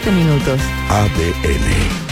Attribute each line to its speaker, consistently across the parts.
Speaker 1: 7 minutos.
Speaker 2: ADN.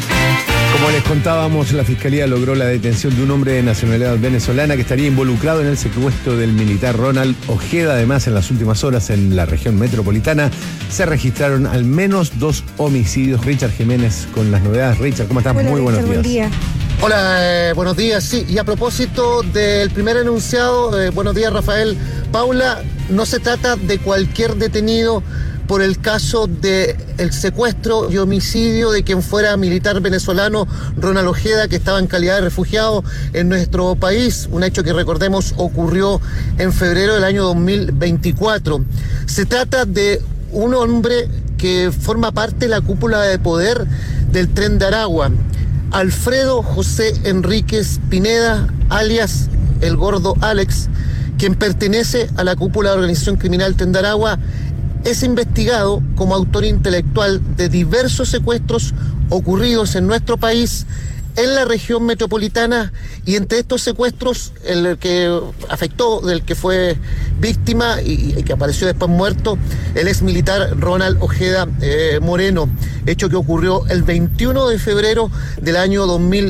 Speaker 2: Como les contábamos, la Fiscalía logró la detención de un hombre de nacionalidad venezolana que estaría involucrado en el secuestro del militar Ronald Ojeda. Además, en las últimas horas en la región metropolitana se registraron al menos 2 homicidios. Richard Jiménez con las novedades. Richard, ¿cómo estás?
Speaker 3: Hola,
Speaker 2: muy buenos
Speaker 3: Richard,
Speaker 2: días.
Speaker 3: Buen día.
Speaker 4: Hola, buenos días. Sí, y a propósito del primer enunciado, buenos días, Rafael. Paula, no se trata de cualquier detenido por el caso del secuestro y homicidio de quien fuera militar venezolano, Ronald Ojeda, que estaba en calidad de refugiado en nuestro país, un hecho que, recordemos, ocurrió en febrero del año 2024. Se trata de un hombre que forma parte de la cúpula de poder del Tren de Aragua, Alfredo José Enríquez Pineda, alias El Gordo Alex, quien pertenece a la cúpula de la organización criminal Tren de Aragua. Es investigado como autor intelectual de diversos secuestros ocurridos en nuestro país, en la región metropolitana, y entre estos secuestros, el que afectó, del que fue víctima y que apareció después muerto, el ex militar Ronald Ojeda Moreno, hecho que ocurrió el 21 de febrero del año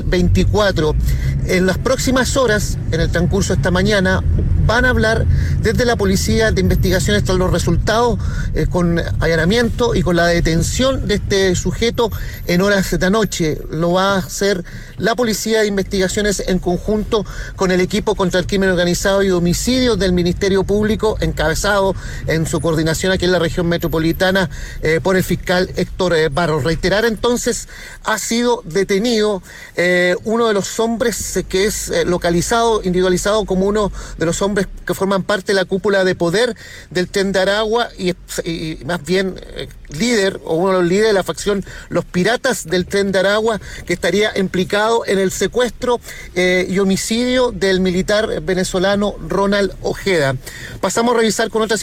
Speaker 4: 2024. En las próximas horas, en el transcurso de esta mañana, van a hablar desde la Policía de Investigaciones tras los resultados con allanamiento y con la detención de este sujeto en horas de la noche. Lo va a hacer la Policía de Investigaciones en conjunto con el equipo contra el crimen organizado y homicidios del Ministerio Público, encabezado en su coordinación aquí en la región metropolitana por el fiscal Héctor Barros. Reiterar entonces, ha sido detenido uno de los hombres que es localizado, individualizado como uno de los hombres que forman parte de la cúpula de poder del Tren de Aragua y más bien líder, o uno de los líderes de la facción Los Piratas del Tren de Aragua, que estaría implicado en el secuestro y homicidio del militar venezolano Ronald Ojeda. Pasamos a revisar con otras